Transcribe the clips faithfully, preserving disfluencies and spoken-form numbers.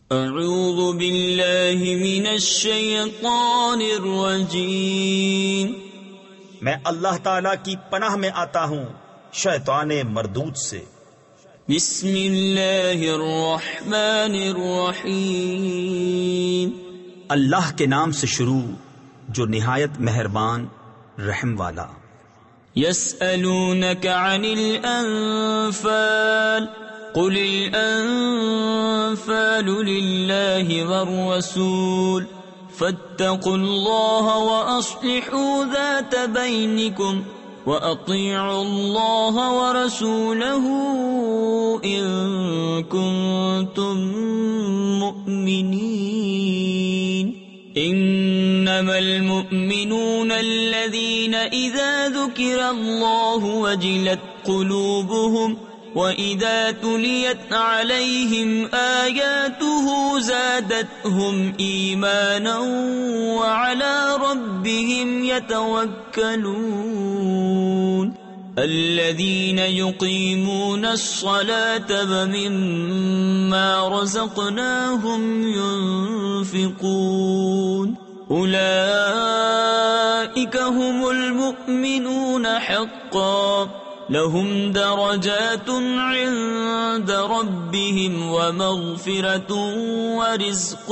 اعوذ باللہ من الشیطان الرجیم، میں اللہ تعالی کی پناہ میں آتا ہوں شیطان مردود سے۔ بسم اللہ الرحمن الرحیم، اللہ کے نام سے شروع جو نہایت مہربان رحم والا۔ یسألونک عن الانفال قل الانفال للہ والرسول فاتقوا اللہ واصلحوا ذات بینکم وَأَطِيعُوا اللَّهَ وَرَسُولَهُ إِن كُنتُم مُّؤْمِنِينَ إِنَّمَا الْمُؤْمِنُونَ الَّذِينَ إِذَا ذُكِرَ اللَّهُ وَجِلَتْ قُلُوبُهُمْ وَإِذَا تُلِيَتْ عَلَيْهِمْ آيَاتُهُ زَادَتْهُمْ إِيمَانًا وَعَلَى رَبِّهِمْ يَتَوَكَّلُونَ الَّذِينَ يُقِيمُونَ الصَّلَاةَ وَمِمَّا رَزَقْنَاهُمْ يُنفِقُونَ أُولَئِكَ هُمُ الْمُؤْمِنُونَ حَقًّا لهم درجات عند ربهم ومغفرة ورزق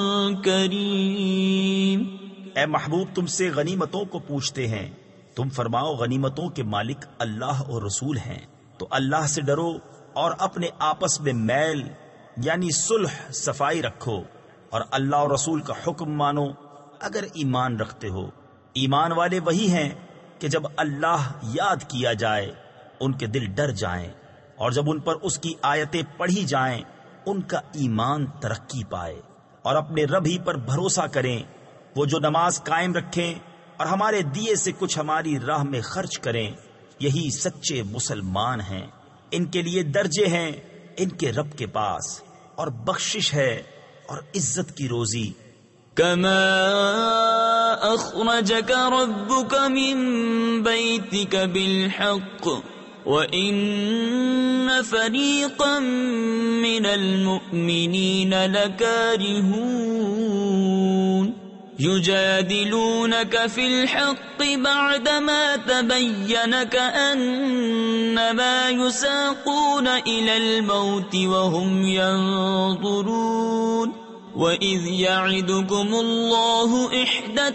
کریم۔ اے محبوب، تم سے غنیمتوں کو پوچھتے ہیں، تم فرماؤ غنیمتوں کے مالک اللہ اور رسول ہیں، تو اللہ سے ڈرو اور اپنے آپس میں میل یعنی صلح صفائی رکھو، اور اللہ اور رسول کا حکم مانو اگر ایمان رکھتے ہو۔ ایمان والے وہی ہیں کہ جب اللہ یاد کیا جائے ان کے دل ڈر جائیں، اور جب ان پر اس کی آیتیں پڑھی جائیں ان کا ایمان ترقی پائے، اور اپنے رب ہی پر بھروسہ کریں۔ وہ جو نماز قائم رکھیں اور ہمارے دیے سے کچھ ہماری راہ میں خرچ کریں، یہی سچے مسلمان ہیں۔ ان کے لیے درجے ہیں ان کے رب کے پاس، اور بخشش ہے اور عزت کی روزی۔ كما أخرجك ربك من بيتك بالحق وإن فريقا من المؤمنين لكارهون يجادلونك في الحق بعدما تبين كأنما يساقون إلى الموت وهم ينظرون وَإِذْ يَعِدُكُمُ اللَّهُ إِحْدَى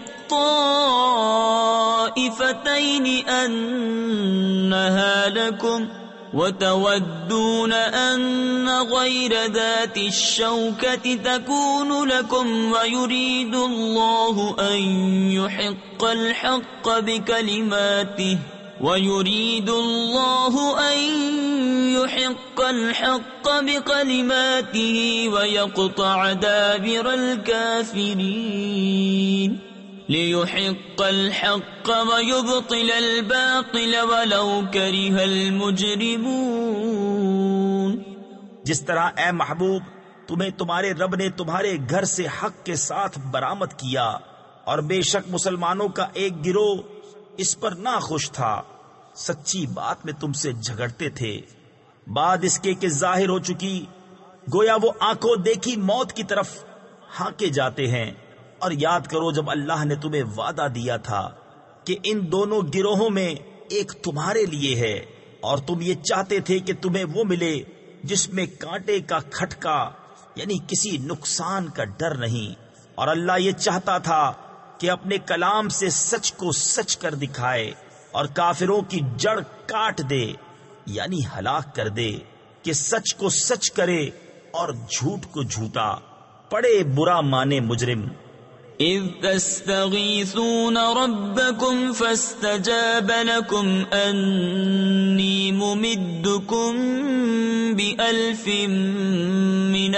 الطَّائِفَتَيْنِ أَنَّهَا لَكُمْ وَتَوَدُّونَ أَنَّ غَيْرَ ذَاتِ الشَّوْكَةِ تَكُونُ لَكُمْ وَيُرِيدُ اللَّهُ أَن يُحِقَّ الْحَقَّ بِكَلِمَاتِهِ وَيُرِيدُ اللَّهُ أَن يُحِقَّ الْحَقَّ بِكَلِمَاتِهِ وَيَقْطَعَ دَابِرَ الْكَافِرِينَ لِيُحِقَّ الْحَقَّ وَيُبْطِلَ الْبَاطِلَ وَلَوْ كَرِهَ الْمُجْرِمُونَ۔ جس طرح اے محبوب تمہیں تمہارے رب نے تمہارے گھر سے حق کے ساتھ برآمد کیا، اور بے شک مسلمانوں کا ایک گروہ اس پر ناخوش تھا، سچی بات میں تم سے جھگڑتے تھے، بعد اس کے کہ ظاہر ہو چکی، گویا وہ آنکھوں دیکھی موت کی طرف ہانکے جاتے ہیں۔ اور یاد کرو جب اللہ نے تمہیں وعدہ دیا تھا کہ ان دونوں گروہوں میں ایک تمہارے لیے ہے، اور تم یہ چاہتے تھے کہ تمہیں وہ ملے جس میں کانٹے کا کھٹکا یعنی کسی نقصان کا ڈر نہیں، اور اللہ یہ چاہتا تھا کہ اپنے کلام سے سچ کو سچ کر دکھائے اور کافروں کی جڑ کاٹ دے یعنی ہلاک کر دے، کہ سچ کو سچ کرے اور جھوٹ کو جھوٹا، پڑے برا مانے مجرم۔ اذ تستغیثون ربکم فاستجاب لکم انی ممدکم بألف من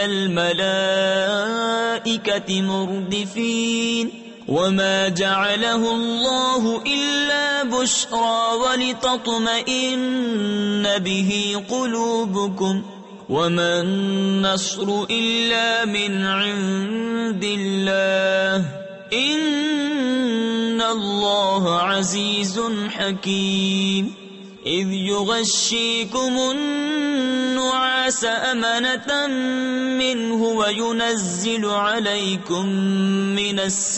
الملائکة مردفین وما جعله الله إلا بشرى ولتطمئن به قلوبكم وما النصر إلا من عند الله إن الله عزيز حكيم اذ يغشيكم النعاس امنة منه وينزل عليكم من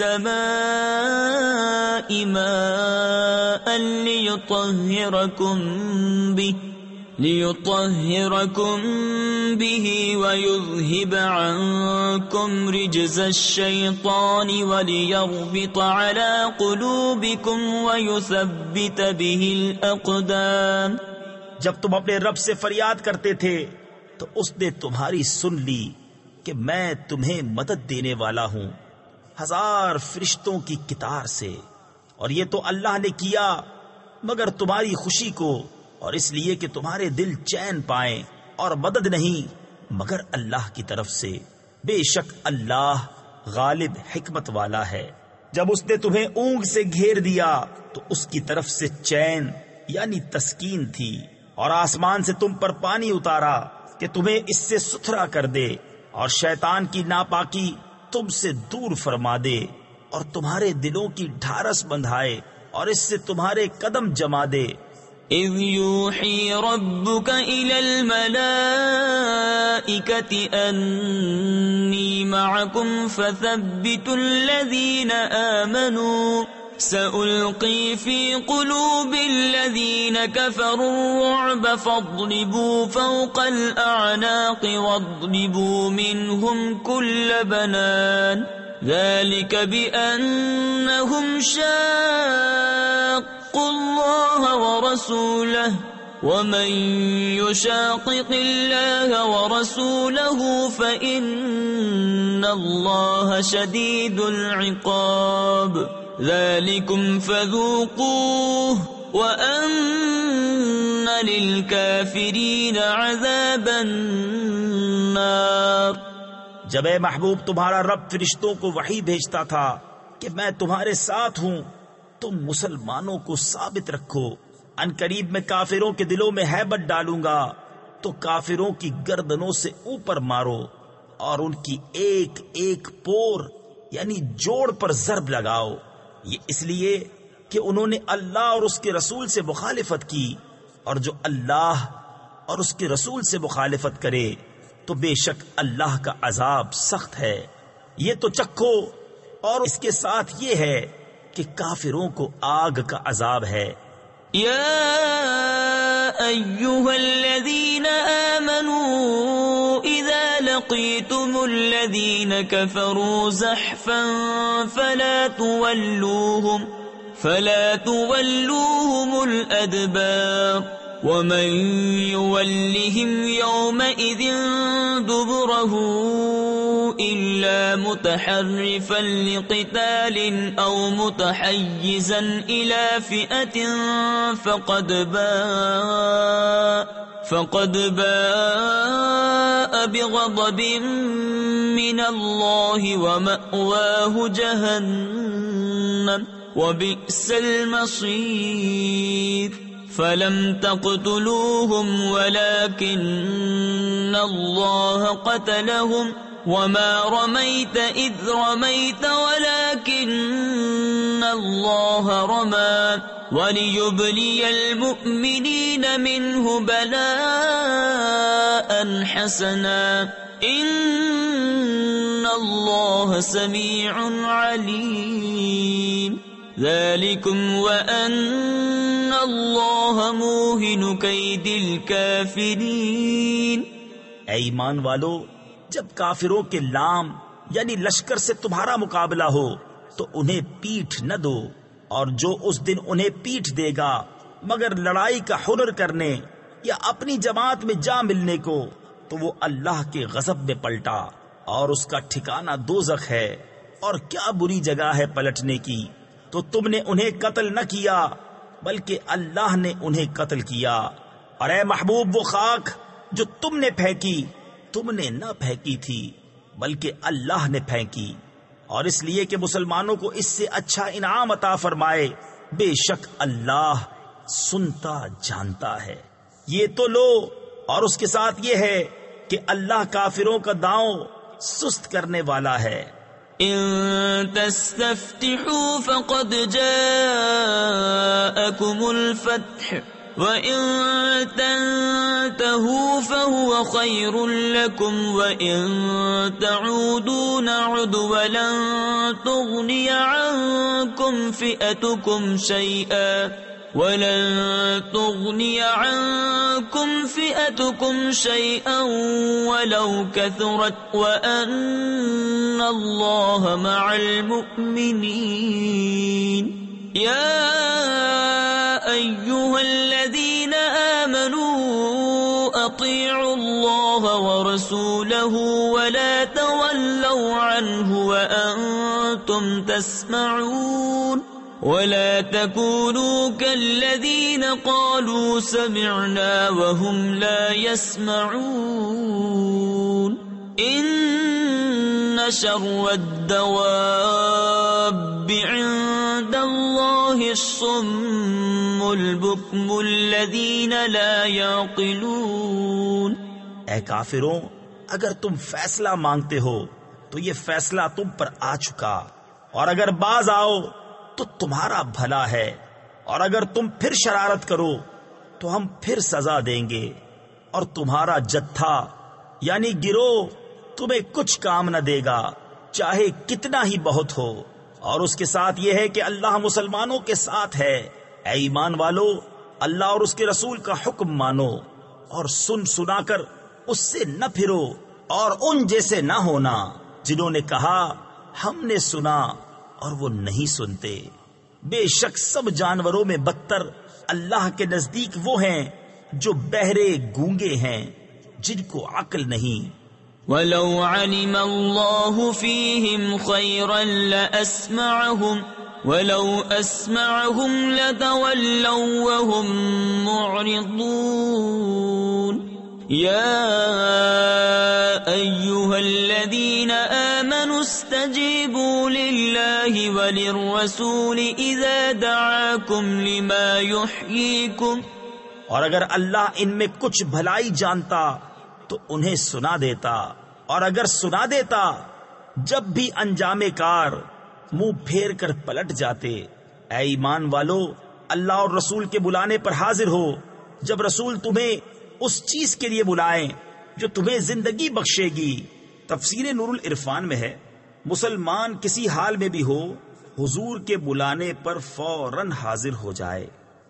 السماء ماء ليطهركم به ليطهركم به ويذهب عنكم رجز الشيطان وليربط على قلوبكم ويثبت به الأقدام. جب تم اپنے رب سے فریاد کرتے تھے تو اس نے تمہاری سن لی کہ میں تمہیں مدد دینے والا ہوں ہزار فرشتوں کی کتار سے، اور یہ تو اللہ نے کیا مگر تمہاری خوشی کو، اور اس لیے کہ تمہارے دل چین پائیں، اور مدد نہیں مگر اللہ کی طرف سے. بے شک اللہ غالب حکمت والا ہے. جب اس نے تمہیں اونگ سے گھیر دیا تو اس کی طرف سے چین یعنی تسکین تھی، اور آسمان سے تم پر پانی اتارا کہ تمہیں اس سے ستھرا کر دے، اور شیطان کی ناپاکی تم سے دور فرما دے، اور تمہارے دلوں کی ڈھارس بندھائے، اور اس سے تمہارے قدم جما دے. اذ یوحی ربک الی الملائکة انی معکم فثبتوا الذین آمنوا سألقی فی قلوب الذین کفروا الرعب فاضربوا فوق الأعناق واضربوا منهم كل بنان ذلك بأنهم شاقوا الله ورسوله ومن يشاقق الله ورسوله فإن الله شديد العقاب ذلكم فذوقوه وأن للكافرين عذاب النار. جب اے محبوب تمہارا رب فرشتوں کو وحی بھیجتا تھا کہ میں تمہارے ساتھ ہوں، تم مسلمانوں کو ثابت رکھو، ان قریب میں کافروں کے دلوں میں ہیبت ڈالوں گا تو کافروں کی گردنوں سے اوپر مارو اور ان کی ایک ایک پور یعنی جوڑ پر ضرب لگاؤ. یہ اس لیے کہ انہوں نے اللہ اور اس کے رسول سے مخالفت کی، اور جو اللہ اور اس کے رسول سے مخالفت کرے تو بے شک اللہ کا عذاب سخت ہے. یہ تو چکھو، اور اس کے ساتھ یہ ہے کہ کافروں کو آگ کا عذاب ہے. یا ایھا الذین آمنوا اذا لقیتم الذین کفروا زحفا فلا تولوهم فلا تولوهم الادبار ومن يولهم يومئذ دبره إلا متحرفا لقتال أو متحيزا إلى فئة فقد باء فقد باء بغضب من الله ومأواه جهنم وبئس المصير. فلم تقتلوهم ولكن الله قتلهم وما رميت إذ رميت ولكن الله رمى وليبلي المؤمنين منه بلاء حسنا إن الله سميع عليم. ذلكم وأن الله موهن كيد الكافرين. اے ایمان والو، جب کافروں کے لام یعنی لشکر سے تمہارا مقابلہ ہو تو انہیں پیٹھ نہ دو، اور جو اس دن انہیں پیٹھ دے گا مگر لڑائی کا ہنر کرنے یا اپنی جماعت میں جا ملنے کو تو وہ اللہ کے غضب میں پلٹا، اور اس کا ٹھکانہ دوزخ ہے، اور کیا بری جگہ ہے پلٹنے کی. تو تم نے انہیں قتل نہ کیا بلکہ اللہ نے انہیں قتل کیا. اور اے محبوب، وہ خاک جو تم نے پھینکی تم نے نہ پھینکی تھی بلکہ اللہ نے پھینکی، اور اس لیے کہ مسلمانوں کو اس سے اچھا انعام عطا فرمائے. بے شک اللہ سنتا جانتا ہے. یہ تو لو، اور اس کے ساتھ یہ ہے کہ اللہ کافروں کا داؤں سست کرنے والا ہے. ان تستفتحوا فقد جاءكم الفتح وَإِن تَنْتَهُوا فَهُوَ خَيْرٌ لَكُمْ وَإِن تَعُودُوا نَعُدْ وَلَن تُغْنِيَ عَنْكُمْ فِئَتُكُمْ شَيْئًا وَلَن تُغْنِيَ عَنْكُمْ فِئَتُكُمْ شَيْئًا وَلَوْ كَثُرَتْ وَأَنَّ اللَّهَ مَعَ الْمُؤْمِنِينَ يَا أَيُّهَا الَّذِينَ آمَنُوا أَطِيعُوا اللَّهَ وَرَسُولَهُ وَلَا تَوَلَّوْا عَنْهُ وَأَنْتُمْ تَسْمَعُونَ وَلَا تَكُونُوا كَالَّذِينَ قَالُوا سَمِعْنَا وَهُمْ لَا يَسْمَعُونَ إِنَّ شَرَّ الدَّوَابِّ عِندَ اللَّهِ الصُّمُّ الْبُكْمُ الَّذِينَ لَا يَعْقِلُونَ۔ اے کافروں، اگر تم فیصلہ مانگتے ہو تو یہ فیصلہ تم پر آ چکا، اور اگر باز آؤ تو تمہارا بھلا ہے، اور اگر تم پھر شرارت کرو تو ہم پھر سزا دیں گے، اور تمہارا جتھا یعنی گروہ تمہیں کچھ کام نہ دے گا، چاہے کتنا ہی بہت ہو۔ اور اس کے ساتھ یہ ہے کہ اللہ مسلمانوں کے ساتھ ہے۔ اے ایمان والو، اللہ اور اس کے رسول کا حکم مانو اور سن سنا کر اس سے نہ پھرو، اور ان جیسے نہ ہونا جنہوں نے کہا ہم نے سنا اور وہ نہیں سنتے۔ بے شک سب جانوروں میں بدتر اللہ کے نزدیک وہ ہیں جو بہرے گونگے ہیں، جن کو عقل نہیں۔ وَلَوْ عَلِمَ اللَّهُ فِيهِمْ خَيْرًا لَأَسْمَعَهُمْ وَلَوْ أَسْمَعَهُمْ لَتَوَلَّوْا وَهُمْ مُعْرِضُونَ يَا أَيُّهَا الَّذِينَ آمَنُوا اسْتَجِيبُوا لِلَّهِ وَلِلرَّسُولِ إِذَا دَعَاكُمْ لِمَا يُحْيِيكُمْ۔ اور اگر اللہ ان میں کچھ بھلائی جانتا تو انہیں سنا دیتا، اور اگر سنا دیتا جب بھی انجام کار منہ پھیر کر پلٹ جاتے۔ اے ایمان والو، اللہ اور رسول کے بلانے پر حاضر ہو جب رسول تمہیں اس چیز کے لیے بلائیں جو تمہیں زندگی بخشے گی۔ تفسیر نور العرفان میں ہے، مسلمان کسی حال میں بھی ہو حضور کے بلانے پر فوراً حاضر ہو جائے۔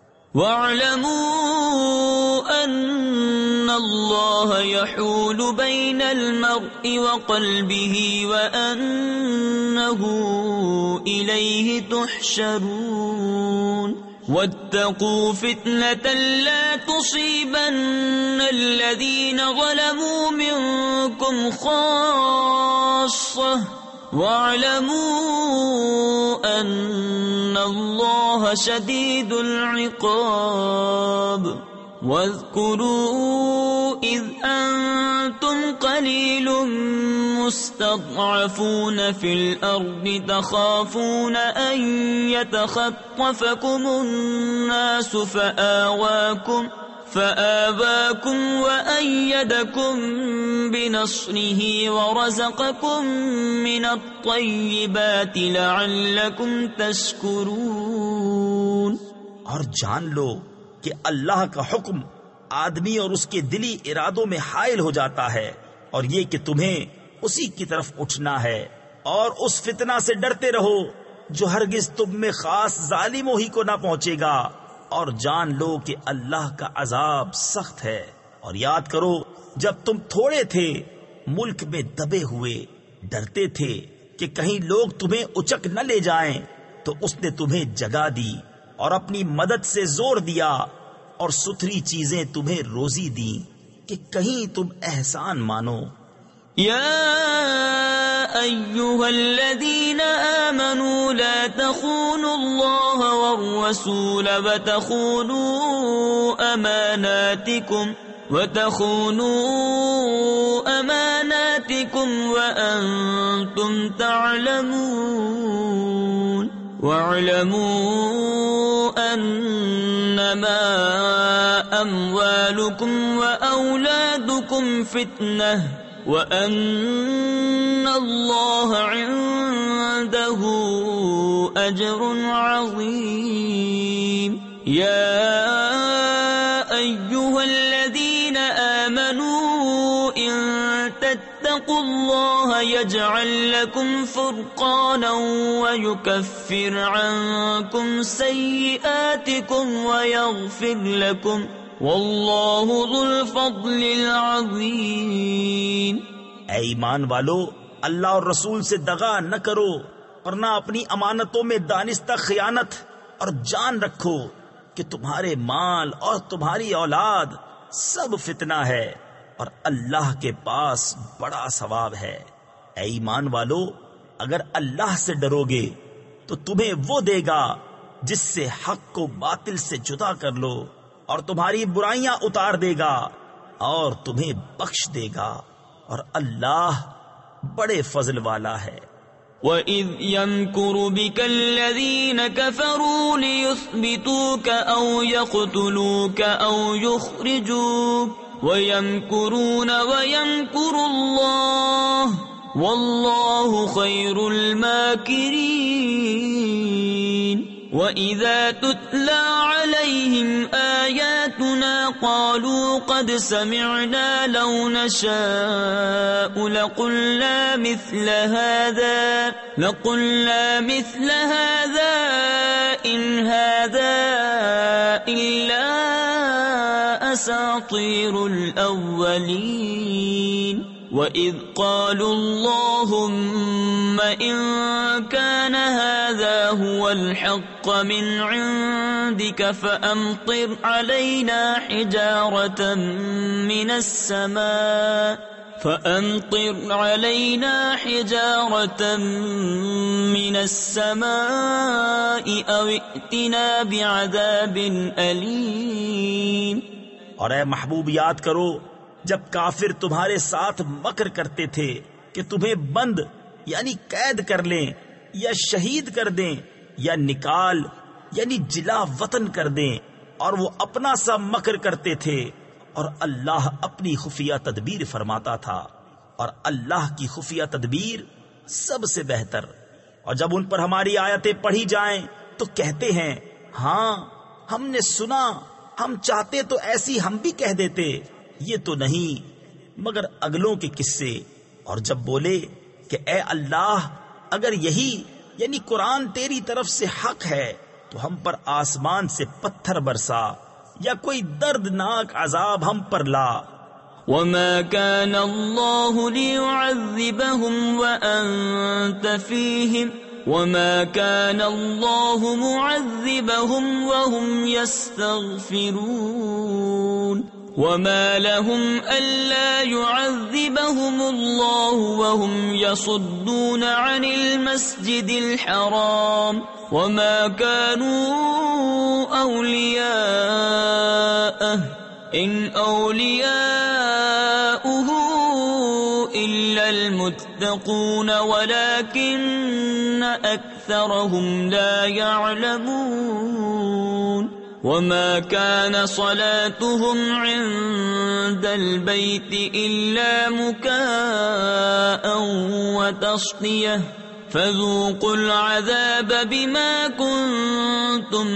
وَاعْلَمُوا أَنَّ اللَّهَ يَحُولُ بَيْنَ الْمَرْءِ وَقَلْبِهِ وَأَنَّهُ إِلَيْهِ تُحْشَرُونَ وَاتَّقُوا فِتْنَةً لَا تُصِيبَنَّ الَّذِينَ ظَلَمُوا مِنكُمْ خَاصَّةً وَاعْلَمُوا أَنَّ اللَّهَ شَدِيدُ الْعِقَابِ وَاذْكُرُوا إِذْ أَنْتُمْ قَلِيلٌ مُسْتَضْعَفُونَ فِي الْأَرْضِ تَخَافُونَ أَنْ يَتَخَطَّفَكُمُ النَّاسُ فَآوَاكُمْ فَآبَاكُمْ وَأَيَّدَكُمْ بِنَصْرِهِ وَرَزَقَكُمْ مِنَ الطَّيِّبَاتِ لَعَلَّكُمْ تَشْكُرُونَ۔ اور جان لو کہ اللہ کا حکم آدمی اور اس کے دلی ارادوں میں حائل ہو جاتا ہے، اور یہ کہ تمہیں اسی کی طرف اٹھنا ہے، اور اس فتنہ سے ڈرتے رہو جو ہرگز تم میں خاص ظالموں ہی کو نہ پہنچے گا، اور جان لو کہ اللہ کا عذاب سخت ہے۔ اور یاد کرو جب تم تھوڑے تھے، ملک میں دبے ہوئے، ڈرتے تھے کہ کہیں لوگ تمہیں اچک نہ لے جائیں، تو اس نے تمہیں جگہ دی اور اپنی مدد سے زور دیا، اور ستھری چیزیں تمہیں روزی دی کہ کہیں تم احسان مانو۔ يا أيها الذين آمنوا لا تخونوا الله والرسول وتخونوا أماناتكم وتخونوا أماناتكم وأنتم تعلمون واعلموا أنما أموالكم وأولادكم فتنة وَأَنَّ اللَّهَ عِندَهُ أَجْرٌ عَظِيمٌ۔ يَا الله يجعل لكم فرقانا ويكفر عنكم سيئاتكم ويغفر لكم والله ذو الفضل العظيم۔ اے ایمان والو، اللہ اور رسول سے دغا نہ کرو اور نہ اپنی امانتوں میں دانستہ خیانت، اور جان رکھو کہ تمہارے مال اور تمہاری اولاد سب فتنہ ہے اور اللہ کے پاس بڑا ثواب ہے۔ اے ایمان والو، اگر اللہ سے ڈرو گے تو تمہیں وہ دے گا جس سے حق کو باطل سے جدا کر لو، اور تمہاری برائیاں اتار دے گا اور تمہیں بخش دے گا، اور اللہ بڑے فضل والا ہے۔ وَإِذْ يَمْكُرُ بِكَ الَّذِينَ كَفَرُوا لِيُثْبِتُوكَ أَوْ يَقْتُلُوكَ أَوْ يُخْرِجُوكَ وَيَمْكُرُونَ وَيَمْكُرُ اللَّهُ وَاللَّهُ خَيْرُ الْمَاكِرِينَ۔ وَإِذَا تُتْلَى عَلَيْهِمْ آيَاتُنَا قَالُوا قَدْ سَمِعْنَا لَوْ نَشَاءُ لَقُلْنَا مِثْلَ هَذَا لَقُلْنَا مِثْلَ هَذَا إِنْ هَذَا إِلَّا أَسَاطِيرُ الْأَوَّلِينَ۔ وَإِذْ قَالُوا اللَّهُمَّ إِن كَانَ هَذَا هُوَ الْحَقَّ مِنْ عِنْدِكَ فَأَمْطِرْ عَلَيْنَا حِجَارَةً مِنَ السَّمَاءِ فَأَمْطِرْ عَلَيْنَا حِجَارَةً مِنَ السَّمَاءِ أَوْ ائْتِنَا بِعَذَابٍ أَلِيمٍ۔ اور اے محبوب، یاد کرو جب کافر تمہارے ساتھ مکر کرتے تھے کہ تمہیں بند یعنی قید کر لیں، یا شہید کر دیں، یا نکال یعنی جلا وطن کر دیں، اور وہ اپنا سا مکر کرتے تھے، اور اللہ اپنی خفیہ تدبیر فرماتا تھا، اور اللہ کی خفیہ تدبیر سب سے بہتر۔ اور جب ان پر ہماری آیتیں پڑھی جائیں تو کہتے ہیں، ہاں ہم نے سنا، ہم چاہتے تو ایسی ہم بھی کہہ دیتے، یہ تو نہیں مگر اگلوں کے قصے۔ اور جب بولے کہ اے اللہ، اگر یہی یعنی قرآن تیری طرف سے حق ہے تو ہم پر آسمان سے پتھر برسا یا کوئی دردناک عذاب ہم پر لا۔ وَمَا كَانَ اللَّهُ لِيُعَذِّبَهُمْ وَأَنْتَ فِيهِمْ وَمَا كَانَ اللَّهُ مُعَذِّبَهُمْ وَهُمْ يَسْتَغْفِرُونَ۔ وَمَا لَهُمْ أَلَّا يُعَذِّبَهُمُ اللَّهُ وَهُمْ يَصُدُّونَ عَنِ الْمَسْجِدِ الْحَرَامِ وَمَا كَانُوا أَوْلِيَاءَهُ إِنْ أَوْلِيَاؤُهُ إِلَّا الْمُتَّقُونَ وَلَكِنَّ أَكْثَرَهُمْ لَا يَعْلَمُونَ۔ وَمَا كَانَ صَلَاتُهُمْ عِندَ الْبَيْتِ إِلَّا مُكَاءً وَتَصْدِيَةً فَذُوقُوا الْعَذَابَ بِمَا كُنْتُمْ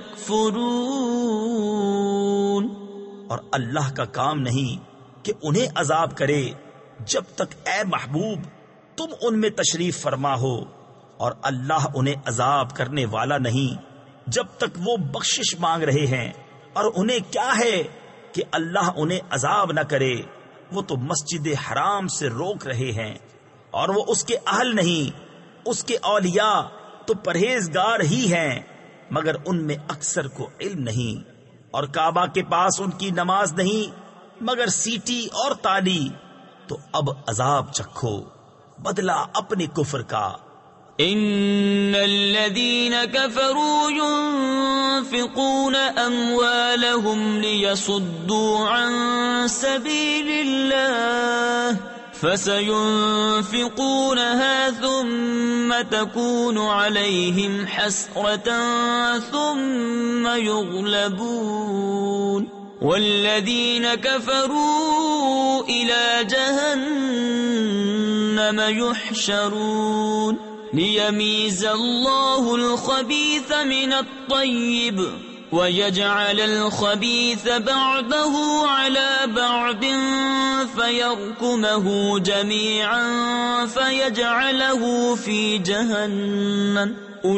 تَكْفُرُونَ۔ اور اللہ کا کام نہیں کہ انہیں عذاب کرے جب تک اے محبوب تم ان میں تشریف فرما ہو، اور اللہ انہیں عذاب کرنے والا نہیں جب تک وہ بخشش مانگ رہے ہیں۔ اور انہیں کیا ہے کہ اللہ انہیں عذاب نہ کرے، وہ تو مسجد حرام سے روک رہے ہیں، اور وہ اس کے اہل نہیں، اس کے اولیاء تو پرہیزگار ہی ہیں، مگر ان میں اکثر کو علم نہیں۔ اور کعبہ کے پاس ان کی نماز نہیں مگر سیٹی اور تالی، تو اب عذاب چکھو بدلہ اپنے کفر کا۔ ان الذين كفروا ينفقون اموالهم ليصدوا عن سبيل الله فسينفقونها ثم تكون عليهم حسرة ثم يغلبون والذين كفروا إلى جهنم يحشرون ليميز الله الخبيث من الطيب وَيَجْعَلَ الْخَبِيثَ بَعْضَهُ عَلَى بَعْضٍ فَيَرْكُمَهُ جَمِيعًا فَيَجْعَلَهُ فِي جَهَنَّمَ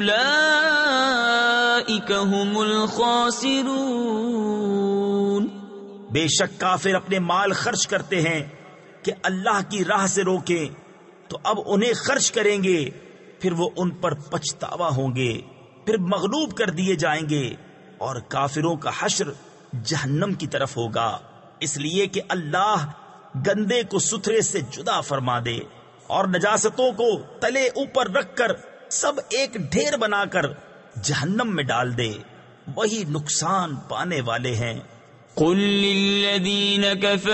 أُولَئِكَ هُمُ الْخَاسِرُونَ۔ بے شک کافر اپنے مال خرچ کرتے ہیں کہ اللہ کی راہ سے روکیں، تو اب انہیں خرچ کریں گے، پھر وہ ان پر پچھتاوا ہوں گے، پھر مغلوب کر دیے جائیں گے، اور کافروں کا حشر جہنم کی طرف ہوگا، اس لیے کہ اللہ گندے کو ستھرے سے جدا فرما دے اور نجاستوں کو تلے اوپر رکھ کر سب ایک ڈھیر بنا کر جہنم میں ڈال دے، وہی نقصان پانے والے ہیں۔ قل للذین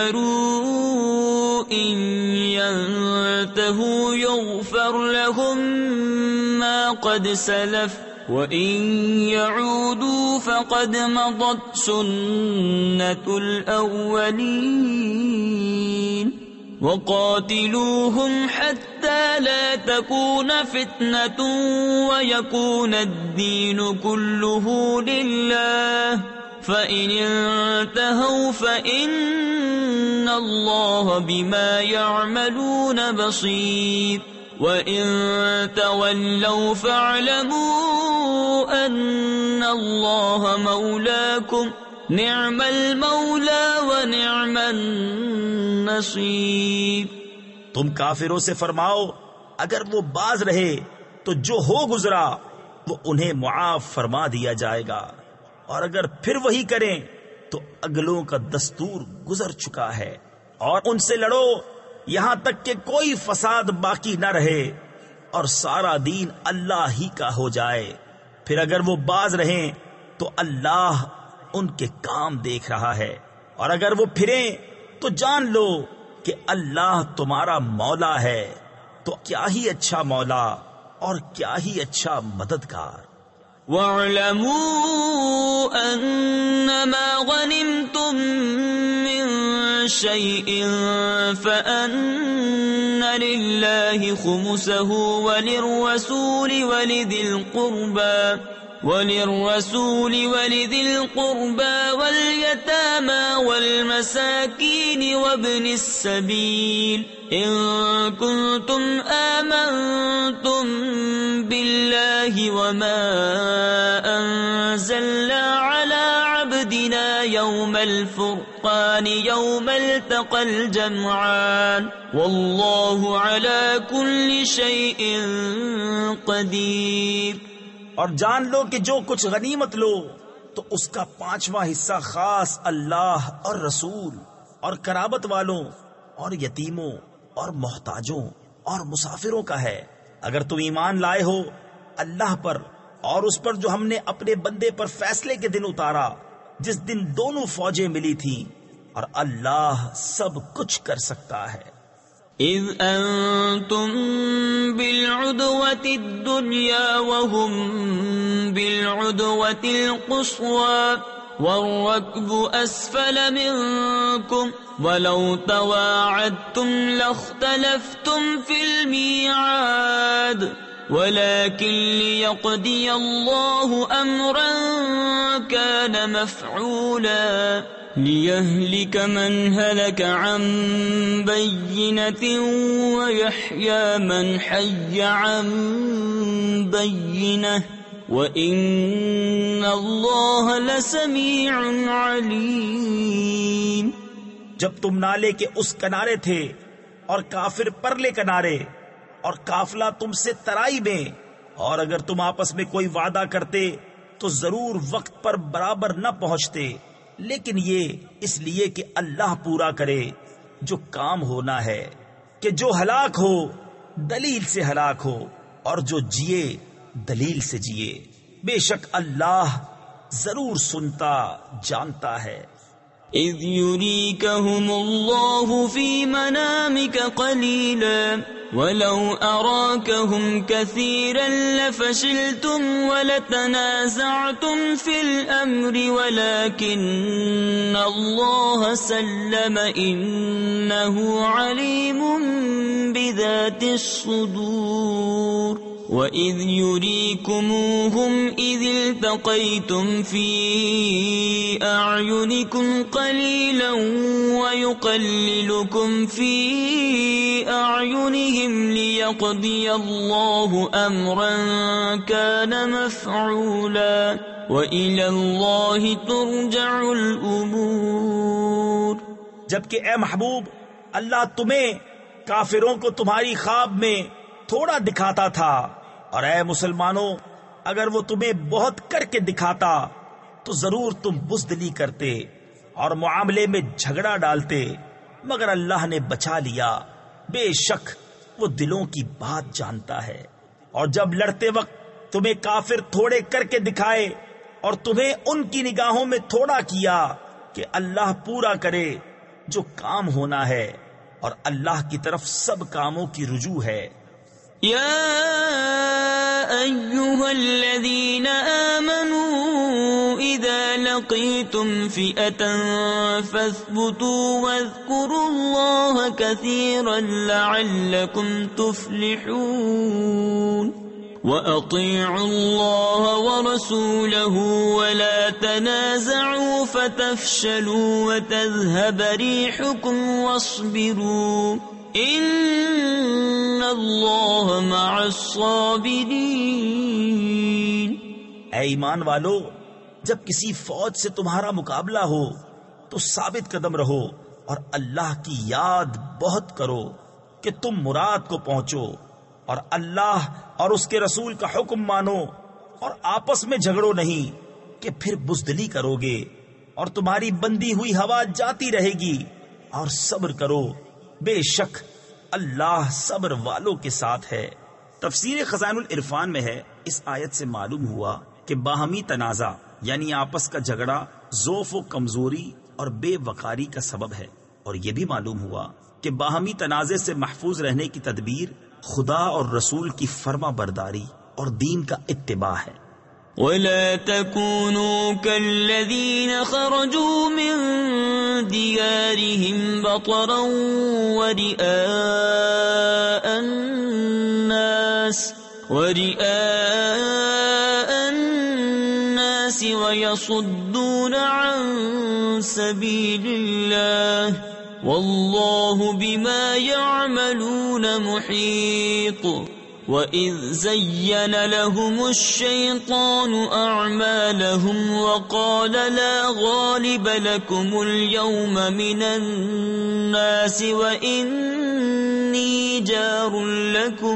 کفروا ان ينتهوا یغفر لهم ما قد سلف وَإِن يَعُودُوا فَقَدْ مَضَتْ سُنَّةُ الْأَوَّلِينَ وَقَاتِلُوهُمْ حَتَّى لَا تَكُونَ فِتْنَةٌ وَيَكُونَ الدِّينُ كُلُّهُ لِلَّهِ فَإِنِ انْتَهَوْا فَإِنَّ اللَّهَ بِمَا يَعْمَلُونَ بَصِيرٌ وَإِن تَوَلَّوْا فَاعْلَمُوا أَنَّ اللَّهَ مَوْلَاكُمْ نِعْمَ الْمَوْلَى وَنِعْمَ النَّصِيرُ۔ تم کافروں سے فرماؤ اگر وہ باز رہے تو جو ہو گزرا وہ انہیں معاف فرما دیا جائے گا، اور اگر پھر وہی کریں تو اگلوں کا دستور گزر چکا ہے، اور ان سے لڑو یہاں تک کہ کوئی فساد باقی نہ رہے اور سارا دین اللہ ہی کا ہو جائے، پھر اگر وہ باز رہیں تو اللہ ان کے کام دیکھ رہا ہے، اور اگر وہ پھریں تو جان لو کہ اللہ تمہارا مولا ہے، تو کیا ہی اچھا مولا اور کیا ہی اچھا مددگار۔ وَاعْلَمُوا أَنَّمَا غَنِمْتُم مِّن شَيْءٍ فَأَنَّ لِلَّهِ خُمُسَهُ وَلِلرَّسُولِ وَلِذِي الْقُرْبَى وَلِلرَّسُولِ وَلِذِي الْقُرْبَى وَالْيَتَامَى وَالْمَسَاكِينِ وَابْنِ السَّبِيلِ إِن كُنتُمْ آمَنتُم بِاللَّهِ وَمَا أَنزَلْنَا عَلَى عَبْدِنَا يَوْمَ الْفُرْقَانِ يَوْمَ الْتَقَى الْجَمْعَانِ وَاللَّهُ عَلَى كُلِّ شَيْءٍ قَدِيرٌ۔ اور جان لو کہ جو کچھ غنیمت لو تو اس کا پانچواں حصہ خاص اللہ اور رسول اور قرابت والوں اور یتیموں اور محتاجوں اور مسافروں کا ہے، اگر تم ایمان لائے ہو اللہ پر اور اس پر جو ہم نے اپنے بندے پر فیصلے کے دن اتارا، جس دن دونوں فوجیں ملی تھیں، اور اللہ سب کچھ کر سکتا ہے۔ اذ انتم بالعدوة الدنيا وهم بالعدوة القصوى والركب اسفل منكم ولو تواعدتم لاختلفتم في الميعاد ولكن ليقضي الله امرا كان مفعولا ليهلك من هلك عن بينة ويحيى من حي عن بينة وإن الله لسميع عليم۔ جب تم نالے کے اس کنارے تھے اور کافر پرلے کنارے اور قافلہ تم سے ترائی میں، اور اگر تم آپس میں کوئی وعدہ کرتے تو ضرور وقت پر برابر نہ پہنچتے، لیکن یہ اس لیے کہ اللہ پورا کرے جو کام ہونا ہے، کہ جو ہلاک ہو دلیل سے ہلاک ہو اور جو جیے دلیل سے جیے، بے شک اللہ ضرور سنتا جانتا ہے۔ اذ يريكهم الله في منامك قليلا وَلَوْ أَرَاكَهُمْ كَثِيرًا لَفَشِلْتُمْ وَلَتَنَازَعْتُمْ فِي الْأَمْرِ وَلَكِنَّ اللَّهَ سَلَّمَ إِنَّهُ عَلِيمٌ بِذَاتِ الصُّدُورِ وَإِذْ يُرِيكُمُوهُمْ إِذِ الْتَقَيْتُمْ فِي أَعْيُنِكُمْ قَلِيلًا وَيُقَلِّلُكُمْ فِي أَعْيُنِهِمْ لِيَقْضِيَ اللَّهُ أَمْرًا كَانَ مَفْعُولًا وَإِلَى اللَّهِ تُرْجَعُ الْأُمُورُ۔ جبکہ اے محبوب اللہ تمہیں کافروں کو تمہاری خواب میں تھوڑا دکھاتا تھا، اور اے مسلمانوں اگر وہ تمہیں بہت کر کے دکھاتا تو ضرور تم بزدلی کرتے اور معاملے میں جھگڑا ڈالتے، مگر اللہ نے بچا لیا، بے شک وہ دلوں کی بات جانتا ہے۔ اور جب لڑتے وقت تمہیں کافر تھوڑے کر کے دکھائے اور تمہیں ان کی نگاہوں میں تھوڑا کیا کہ اللہ پورا کرے جو کام ہونا ہے، اور اللہ کی طرف سب کاموں کی رجوع ہے۔ یا ایہا الذین آمنوا اذا لقیتم فئة فاثبتوا واذکروا اللہ کثیرا لعلکم تفلحون وَأَطِيعُوا اللَّهَ وَرَسُولَهُ وَلَا تَنَازَعُوا فَتَفْشَلُوا وَتَذْهَبَ رِيحُكُمْ وَاصْبِرُوا إِنَّ اللَّهَ مَعَ الصَّابِرِينَ۔ اے ایمان والو، جب کسی فوج سے تمہارا مقابلہ ہو تو ثابت قدم رہو اور اللہ کی یاد بہت کرو کہ تم مراد کو پہنچو، اور اللہ اور اس کے رسول کا حکم مانو، اور آپس میں جھگڑو نہیں کہ پھر بزدلی کرو گے اور تمہاری بندی ہوئی ہوا جاتی رہے گی، اور صبر کرو، بے شک اللہ صبر والوں کے ساتھ ہے۔ تفسیر خزائن العرفان میں ہے، اس آیت سے معلوم ہوا کہ باہمی تنازع یعنی آپس کا جھگڑا ضعف و کمزوری اور بے وقاری کا سبب ہے، اور یہ بھی معلوم ہوا کہ باہمی تنازع سے محفوظ رہنے کی تدبیر خدا اور رسول کی فرما برداری اور دین کا اتباع ہے۔ وَلَا تَكُونُوا كَالَّذِينَ خَرَجُوا مِن دِيَارِهِمْ بَطَرًا وَرِئَاءَ النَّاسِ وَرِئَاءَ النَّاسِ وَيَصُدُّونَ عَن سَبِيلِ اللَّهِ واللہ بما یعملون محیط۔ وَإِذْ زَيَّنَ لَهُمُ الشَّيْطَانُ أَعْمَالَهُمْ وَقَالَ لَا غَالِبَ لَكُمُ الْيَوْمَ مِنَ النَّاسِ وَإِنِّي جَارٌ لَكُمْ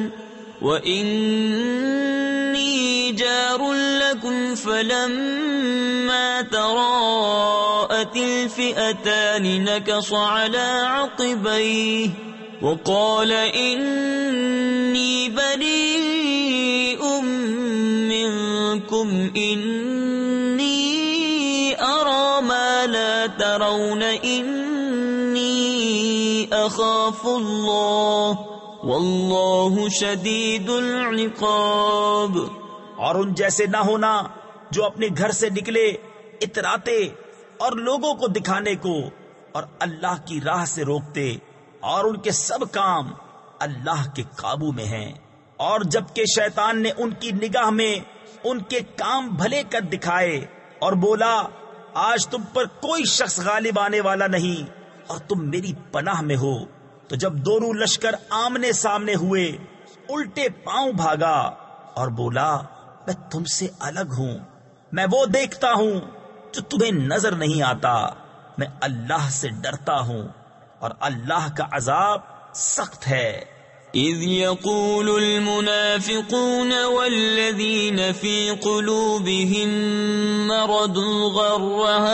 وَإِنِّي جَارٌ لَكُمْ فَلَمَّا تَرَاءَتِ الْفِئَتَانِ نَكَصَ عَلَى عَقِبَيْهِ وَقَالَ إِنِّي بَرِيءٌ مِّنكُمْ إِنِّي أَرَى مَا لَا تَرَوْنَ إِنِّي أَخَافُ اللَّهَ وَاللَّهُ شَدِيدُ الْعِقَابِ۔ اور ان جیسے نہ ہونا جو اپنے گھر سے نکلے اتراتے اور لوگوں کو دکھانے کو اور اللہ کی راہ سے روکتے، اور ان کے سب کام اللہ کے قابو میں ہیں۔ اور جبکہ شیطان نے ان کی نگاہ میں ان کے کام بھلے کر دکھائے اور بولا آج تم پر کوئی شخص غالب آنے والا نہیں اور تم میری پناہ میں ہو، تو جب دونوں لشکر آمنے سامنے ہوئے الٹے پاؤں بھاگا اور بولا میں تم سے الگ ہوں، میں وہ دیکھتا ہوں جو تمہیں نظر نہیں آتا، میں اللہ سے ڈرتا ہوں اور اللہ کا عذاب سخت ہے۔ اذ يقول المنافقون والذين في قلوبهم مرض غر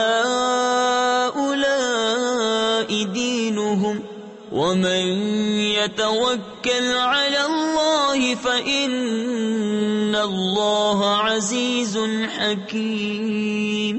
هؤلاء دينهم ومن يتوكل على الله فإن الله عزيز حكيم۔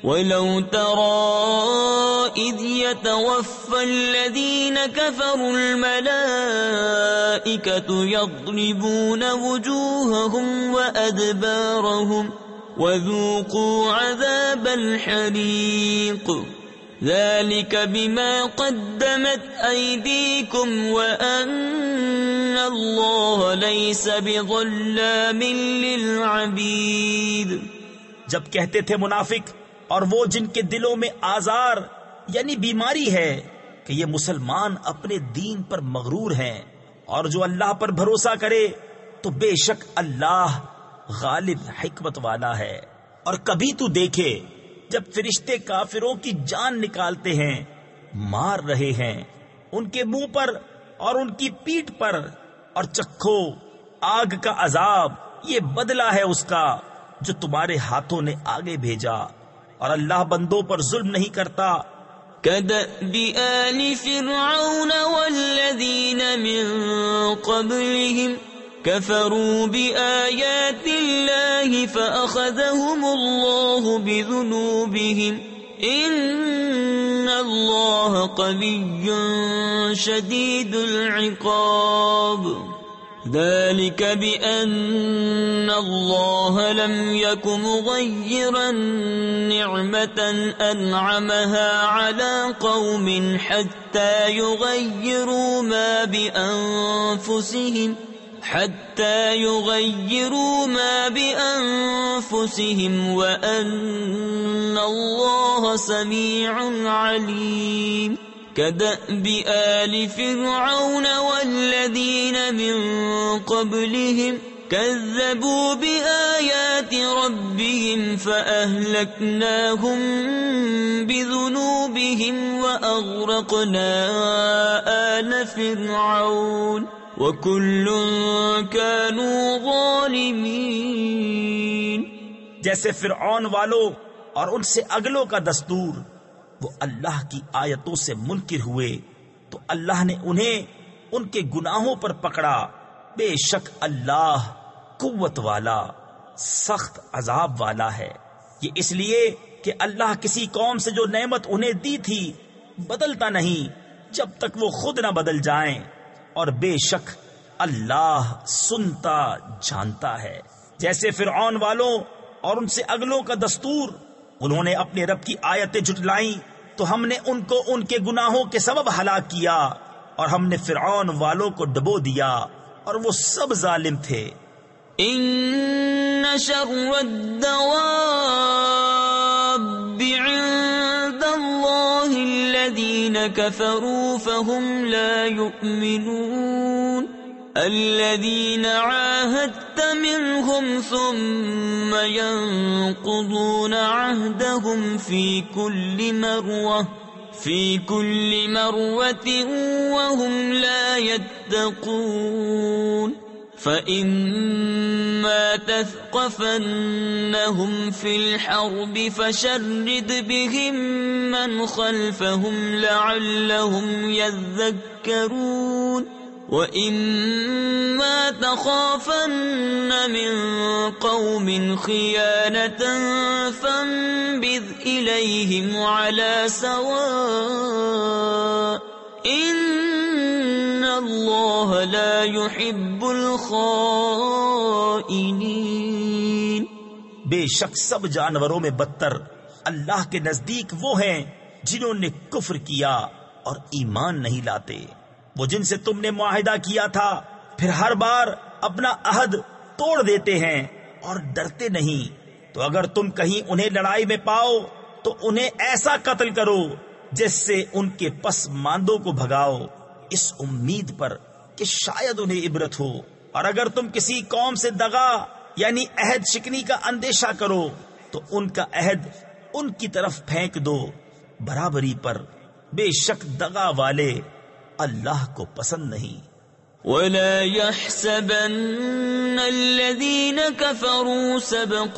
وَلَوْ تَرَى إِذْ يَتَوَفَّى الَّذِينَ كَفَرُوا الْمَلَائِكَةُ يَضْرِبُونَ وُجُوهَهُمْ وَأَدْبَارَهُمْ وَذُوقُوا عَذَابَ الْحَرِيقِ ذَلِكَ بِمَا قَدَّمَتْ أَيْدِيكُمْ وَأَنَّ اللَّهَ لَيْسَ بِظَلَّامٍ لِلْعَبِيدِ۔ جب کہتے تھے منافق اور وہ جن کے دلوں میں آزار یعنی بیماری ہے کہ یہ مسلمان اپنے دین پر مغرور ہیں، اور جو اللہ پر بھروسہ کرے تو بے شک اللہ غالب حکمت والا ہے۔ اور کبھی تو دیکھے جب فرشتے کافروں کی جان نکالتے ہیں، مار رہے ہیں ان کے منہ پر اور ان کی پیٹھ پر، اور چکھو آگ کا عذاب، یہ بدلہ ہے اس کا جو تمہارے ہاتھوں نے آگے بھیجا، اور اللہ بندوں پر ظلم نہیں کرتا۔ كَدَأْبِ آلِ فِرْعَوْنَ وَالَّذِينَ مِن قَبْلِهِمْ كَفَرُوا بِآيَاتِ اللَّهِ فَأَخَذَهُمُ اللَّهُ بِذُنُوبِهِمْ إِنَّ اللَّهَ قَوِيٌّ شَدِيدُ الْعِقَابِ ذلك بأن الله لم يك مغيرا نعمة أنعمها على قوم حتى يغيروا ما بأنفسهم حتى يغيروا ما بأنفسهم وأن الله سميع عليم۔ كدأب آل فرعون والذين من قبلهم كذبوا بآيات ربهم فأهلكناهم بذنوبهم وأغرقنا آل فرعون وكل كانوا ظالمين۔ جیسے فرعون والوں اور ان سے اگلوں کا دستور، وہ اللہ کی آیتوں سے منکر ہوئے تو اللہ نے انہیں ان کے گناہوں پر پکڑا۔ بے شک اللہ قوت والا سخت عذاب والا ہے۔ یہ اس لیے کہ اللہ کسی قوم سے جو نعمت انہیں دی تھی بدلتا نہیں جب تک وہ خود نہ بدل جائیں، اور بے شک اللہ سنتا جانتا ہے۔ جیسے فرعون والوں اور ان سے اگلوں کا دستور، انہوں نے اپنے رب کی آیتیں جھٹلائیں تو ہم نے ان کو ان کے گناہوں کے سبب ہلاک کیا، اور ہم نے فرعون والوں کو ڈبو دیا اور وہ سب ظالم تھے۔ ان شر الدواب عند اللہ الذین کفروا فهم لا يؤمنون الذين عاهدت منهم ثم ينقضون عهدهم في كل مرة في كل مرة وهم لا يتقون فإما تثقفنهم في الحرب فشرد بهم من خلفهم لعلهم يذكرون وَإِمَّا تَخَافَنَّ مِن قَوْمٍ خِيَانَةً فَانبِذْ إِلَيْهِمْ عَلَى سَوَاءٍ إِنَّ اللَّهَ لَا يُحِبُّ الْخَائِنِينَ۔ بے شک سب جانوروں میں بدتر اللہ کے نزدیک وہ ہیں جنہوں نے کفر کیا اور ایمان نہیں لاتے، وہ جن سے تم نے معاہدہ کیا تھا پھر ہر بار اپنا عہد توڑ دیتے ہیں اور ڈرتے نہیں، تو اگر تم کہیں انہیں لڑائی میں پاؤ تو انہیں ایسا قتل کرو جس سے ان کے پس ماندوں کو بھگاؤ، اس امید پر کہ شاید انہیں عبرت ہو۔ اور اگر تم کسی قوم سے دغا یعنی عہد شکنی کا اندیشہ کرو تو ان کا عہد ان کی طرف پھینک دو برابری پر، بے شک دغا والے اللہ کو پسند نہیں۔ وَلَا يَحْسَبَنَّ الَّذِينَ كَفَرُوا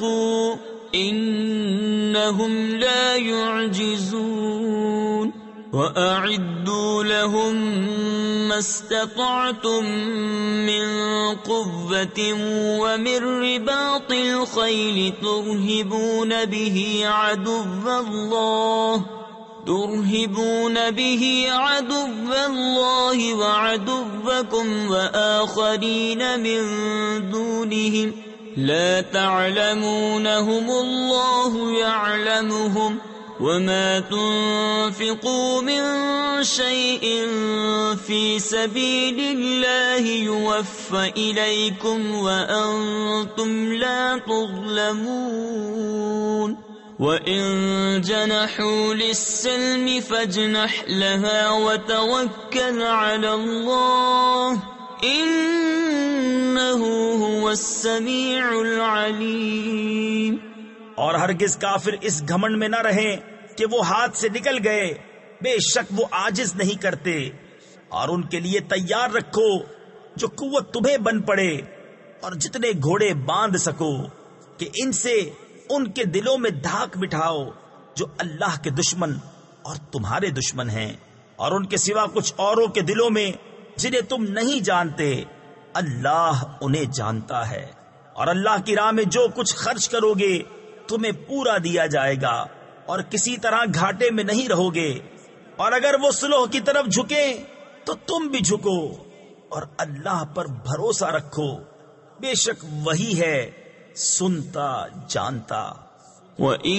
سَبَقُوا إِنَّهُمْ لَا يُعْجِزُونَ وَأَعِدُّوا لَهُم مَّا اسْتَطَعْتُم مِّن قُوَّةٍ وَمِن رِّبَاطِ الْخَيْلِ تُرْهِبُونَ بِهِ عَدُوَّ اللَّهِ ترهبون به عدو الله وعدوكم وآخرين من دونهم لا تعلمونهم الله يعلمهم وما تنفقوا من شيء في سبيل الله يوفى إليكم وأنتم لا تظلمون وَإِن جَنَحُوا لِلسَّلْمِ فَاجْنَحْ لَهَا وَتَوَكَّلْ عَلَى اللَّهِ إِنَّهُ هُوَ السَّمِيعُ الْعَلِيمُ۔ اور ہرگز کافر اس گھمنڈ میں نہ رہیں کہ وہ ہاتھ سے نکل گئے، بے شک وہ عاجز نہیں کرتے، اور ان کے لیے تیار رکھو جو قوت تمہیں بن پڑے، اور جتنے گھوڑے باندھ سکو کہ ان سے ان کے دلوں میں دھاک بٹھاؤ جو اللہ کے دشمن اور تمہارے دشمن ہیں، اور ان کے سوا کچھ اوروں کے دلوں میں جنہیں تم نہیں جانتے، اللہ انہیں جانتا ہے۔ اور اللہ کی راہ میں جو کچھ خرچ کرو گے تمہیں پورا دیا جائے گا، اور کسی طرح گھاٹے میں نہیں رہو گے، اور اگر وہ صلح کی طرف جھکیں تو تم بھی جھکو، اور اللہ پر بھروسہ رکھو، بے شک وہی ہے سنتا جانتا۔ وَإِن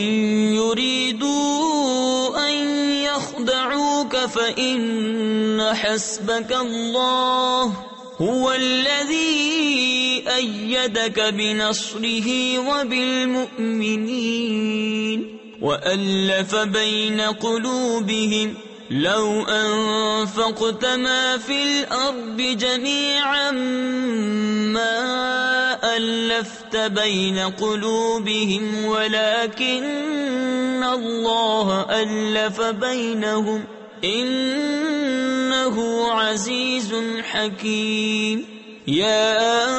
يُرِيدُوا أَن يَخْدَعُوكَ فَإِنَّ حَسْبَكَ اللَّهُ هُوَ الَّذِي أَيَّدَكَ بِنَصْرِهِ وَبِالْمُؤْمِنِينَ وَأَلَّفَ بَيْنَ قُلُوبِهِمْ لَوْ أَنفَقْتَ مَا فِي الْأَرْضِ جَمِيعًا مَا أَلَّفْتَ بَيْنَ قُلُوبِهِمْ وَلَكِنَّ اللَّهَ أَلَّفَ بَيْنَهُمْ إِنَّهُ عَزِيزٌ حَكِيمٌ۔ يَا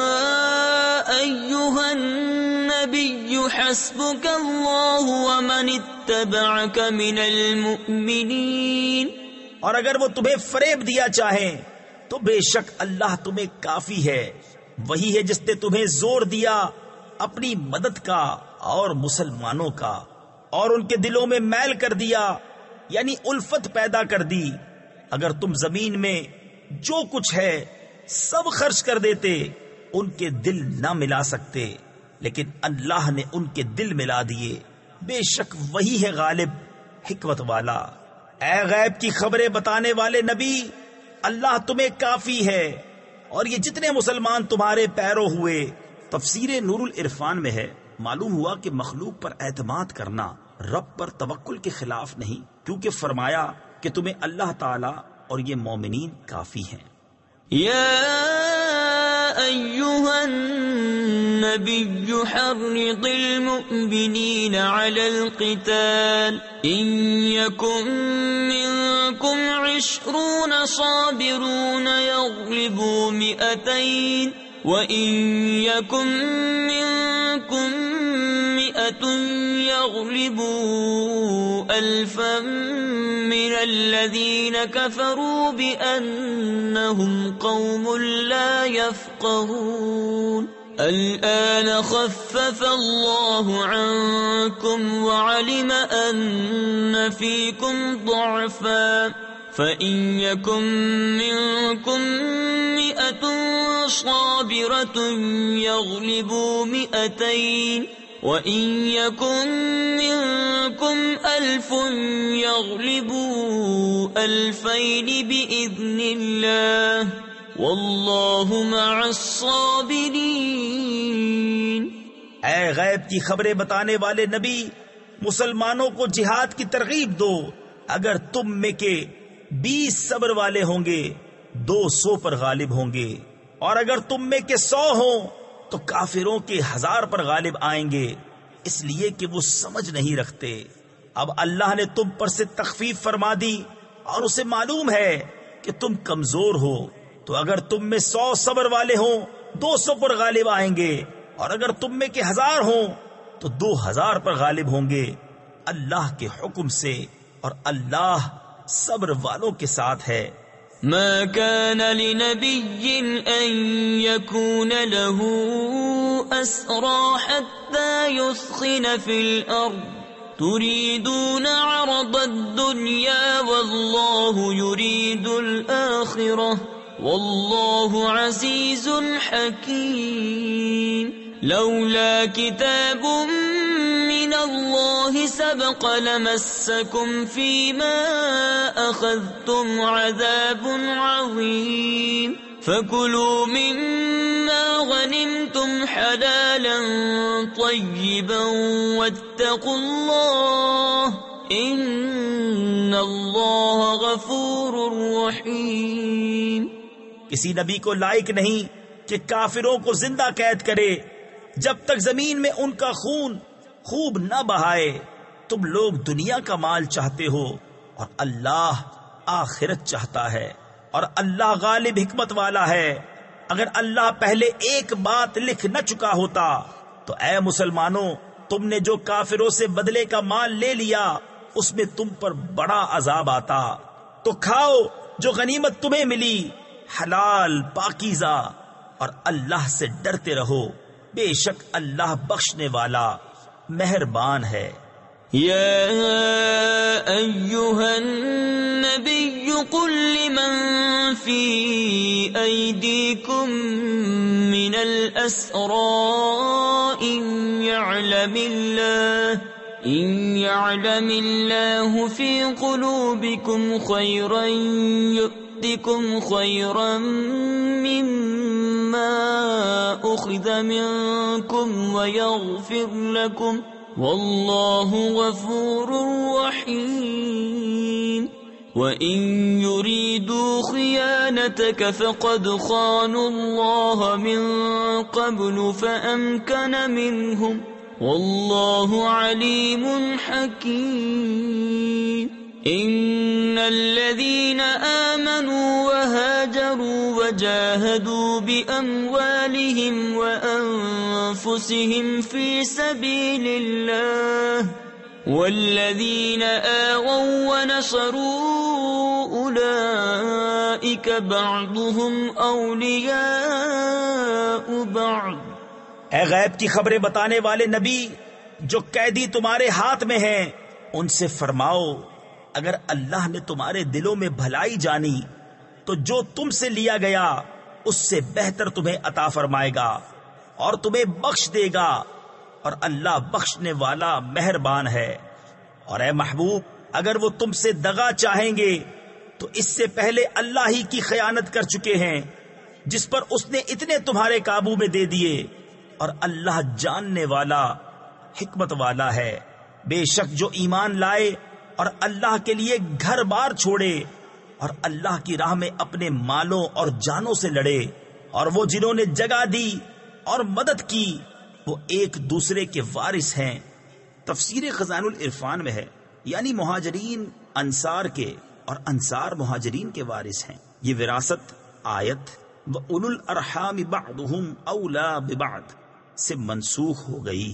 أَيُّهَا النَّبِيُّ حَسْبُكَ اللَّهُ وَمَنِ اتَّبَعَكَ مِنَ الْمُؤْمِنِينَ۔ اور اگر وہ تمہیں فریب دیا چاہیں تو بے شک اللہ تمہیں کافی ہے، وہی ہے جس نے تمہیں زور دیا اپنی مدد کا اور مسلمانوں کا، اور ان کے دلوں میں میل کر دیا، یعنی الفت پیدا کر دی۔ اگر تم زمین میں جو کچھ ہے سب خرچ کر دیتے ان کے دل نہ ملا سکتے، لیکن اللہ نے ان کے دل ملا دیے، بے شک وہی ہے غالب حکمت والا۔ اے غیب کی خبریں بتانے والے نبی، اللہ تمہیں کافی ہے، اور یہ جتنے مسلمان تمہارے پیرو ہوئے۔ تفسیر نور العرفان میں ہے، معلوم ہوا کہ مخلوق پر اعتماد کرنا رب پر توکل کے خلاف نہیں، کیونکہ فرمایا کہ تمہیں اللہ تعالی اور یہ مومنین کافی ہیں۔ یا ایہا النبی حرض المؤمنین علی القتال ان یکن منکم عشرون صابرون یغلبوا مئتین وَإِن يَكُن مِّنكُم مِّئَةٌ يَغْلِبُوا أَلْفًا مِّنَ الَّذِينَ كَفَرُوا بِأَنَّهُمْ قَوْمٌ لَّا يَفْقَهُونَ الآن خفف الله عنكم وعلم أن فيكم ضعفا فإن يكن منكم مئة صابرة يغلبوا مئتين وإن يكن منكم ألف يغلبوا ألفين بإذن الله واللہ مع الصابرین۔ اے غیب کی خبریں بتانے والے نبی، مسلمانوں کو جہاد کی ترغیب دو۔ اگر تم میں کے بیس صبر والے ہوں گے دو سو پر غالب ہوں گے، اور اگر تم میں کے سو ہوں تو کافروں کے ہزار پر غالب آئیں گے، اس لیے کہ وہ سمجھ نہیں رکھتے۔ اب اللہ نے تم پر سے تخفیف فرما دی اور اسے معلوم ہے کہ تم کمزور ہو، تو اگر تم میں سو صبر والے ہوں دو سو پر غالب آئیں گے، اور اگر تم میں کے ہزار ہوں تو دو ہزار پر غالب ہوں گے اللہ کے حکم سے، اور اللہ صبر والوں کے ساتھ ہے۔ ما كان لنبي أن يكون له أسرى حتى يثخن في الأرض تريدون عرض الدنيا والله يريد الآخرة والله عزيز حكيم لولا كتاب من الله سبق لمسكم فيما أخذتم عذاب عظيم فكلوا مما غنمتم حلالا طيبا واتقوا الله إن الله غفور رحيم۔ کسی نبی کو لائق نہیں کہ کافروں کو زندہ قید کرے جب تک زمین میں ان کا خون خوب نہ بہائے۔ تم لوگ دنیا کا مال چاہتے ہو اور اللہ آخرت چاہتا ہے، اور اللہ غالب حکمت والا ہے۔ اگر اللہ پہلے ایک بات لکھ نہ چکا ہوتا تو اے مسلمانوں، تم نے جو کافروں سے بدلے کا مال لے لیا اس میں تم پر بڑا عذاب آتا۔ تو کھاؤ جو غنیمت تمہیں ملی، حلال پاکیزہ، اور اللہ سے ڈرتے رہو، بے شک اللہ بخشنے والا مہربان ہے۔ یا ایہا النبی قل لمن فی ایدیکم من الاسراء ان یعلم اللہ ان یعلم اللہ فی قلوبکم خیرا یؤتکم خیرا مما اخذ منکم ویغفر لکم واللہ غفور رحیم۔ وَإِن يُرِيدُوا خِيَانَتَكَ فَقَدْ خَانُوا اللَّهَ مِن قَبْلُ فَأَمْكَنَ مِنْهُمْ وَاللَّهُ عَلِيمٌ حَكِيمٌ۔ إِنَّ الَّذِينَ آمَنُوا وَهَاجَرُوا وَجَاهَدُوا بِأَمْوَالِهِمْ وَأَنفُسِهِمْ فِي سَبِيلِ اللَّهِ والذین آووا ونصروا اولئک بعضهم اولیاء بعض۔ اے غیب کی خبریں بتانے والے نبی، جو قیدی تمہارے ہاتھ میں ہیں ان سے فرماؤ، اگر اللہ نے تمہارے دلوں میں بھلائی جانی تو جو تم سے لیا گیا اس سے بہتر تمہیں عطا فرمائے گا اور تمہیں بخش دے گا، اور اللہ بخشنے والا مہربان ہے۔ اور اے محبوب، اگر وہ تم سے دغا چاہیں گے تو اس سے پہلے اللہ ہی کی خیانت کر چکے ہیں، جس پر اس نے اتنے تمہارے قابو میں دے دیے، اور اللہ جاننے والا حکمت والا ہے۔ بے شک جو ایمان لائے اور اللہ کے لیے گھر بار چھوڑے اور اللہ کی راہ میں اپنے مالوں اور جانوں سے لڑے، اور وہ جنہوں نے جگہ دی اور مدد کی، وہ ایک دوسرے کے وارث ہیں۔ تفسیر خزائن العرفان میں ہے، یعنی مہاجرین انصار کے اور انصار مہاجرین کے وارث ہیں۔ یہ وراثت آیت وَأُولُو الْأَرْحَامِ بَعْضُهُمْ أَوْلَى بِبَعْضٍ سے منسوخ ہو گئی۔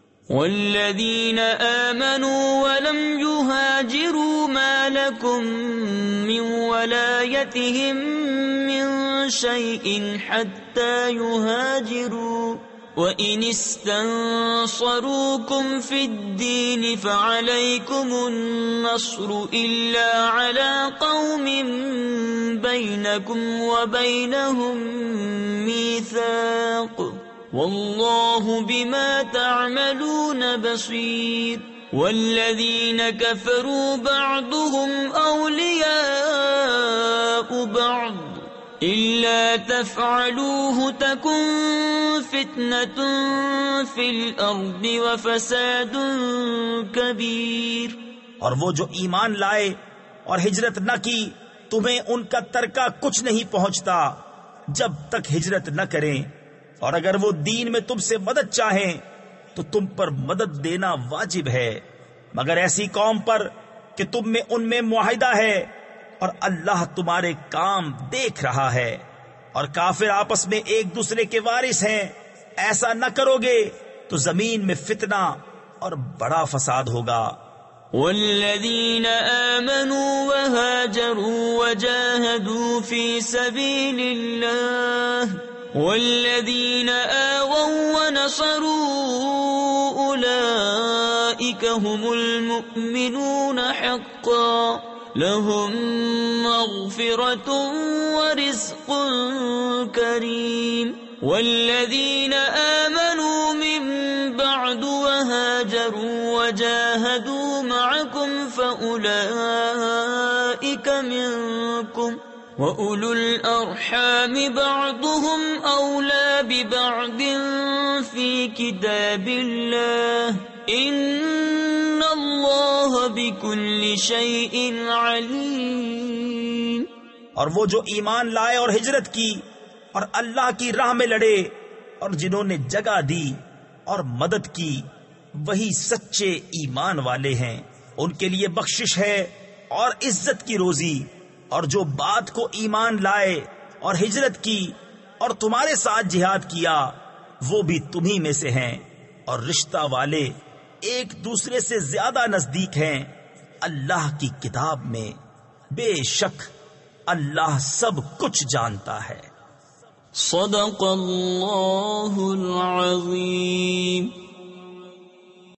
والذین آمنوا ولم يهاجروا ما لكم من ولایتهم من شيء حتى يهاجروا وَإِنِ اسْتَنصَرُوكُمْ فِي الدِّينِ فَعَلَيْكُمُ النَّصْرُ إِلَّا عَلَىٰ قَوْمٍ بَيْنَكُمْ وَبَيْنَهُم مِّيثَاقٌ وَاللَّهُ بِمَا تَعْمَلُونَ بَصِيرٌ۔ وَالَّذِينَ كَفَرُوا بَعْضُهُمْ أَوْلِيَاءُ بَعْضٍ إِلَّا تَفْعَلُوهُ تَكُنْ فِتْنَةٌ فِي الْأَرْضِ وَفَسَادٌ كَبِيرٌ۔ اور وہ جو ایمان لائے اور ہجرت نہ کی، تمہیں ان کا ترکہ کچھ نہیں پہنچتا جب تک ہجرت نہ کریں، اور اگر وہ دین میں تم سے مدد چاہیں تو تم پر مدد دینا واجب ہے، مگر ایسی قوم پر کہ تم میں ان میں معاہدہ ہے اور اللہ تمہارے کام دیکھ رہا ہے، اور کافر آپس میں ایک دوسرے کے وارث ہیں۔ ایسا نہ کرو گے تو زمین میں فتنہ اور بڑا فساد ہوگا۔ والذين آمنوا وهاجروا وجاهدوا في سبيل الله والذين آووا ونصروا أولئك هم المؤمنون حقا لهم مغفرة ورزق كريم والذين آمنوا من بعد وهاجروا وجاهدوا معكم فأولئك منكم وَأُولُو الْأَرْحَامِ بَعْضُهُمْ أَوْلَى بِبَعْضٍ فِي كِتَابِ اللَّهِ إِنَّ اللَّهَ بِكُلِّ شَيْءٍ عَلِيمٌ۔ اور وہ جو ایمان لائے اور ہجرت کی اور اللہ کی راہ میں لڑے اور جنہوں نے جگہ دی اور مدد کی وہی سچے ایمان والے ہیں، ان کے لیے بخشش ہے اور عزت کی روزی۔ اور جو بات کو ایمان لائے اور ہجرت کی اور تمہارے ساتھ جہاد کیا وہ بھی تمہیں میں سے ہیں، اور رشتہ والے ایک دوسرے سے زیادہ نزدیک ہیں اللہ کی کتاب میں، بے شک اللہ سب کچھ جانتا ہے۔ صدق اللہ العظیم۔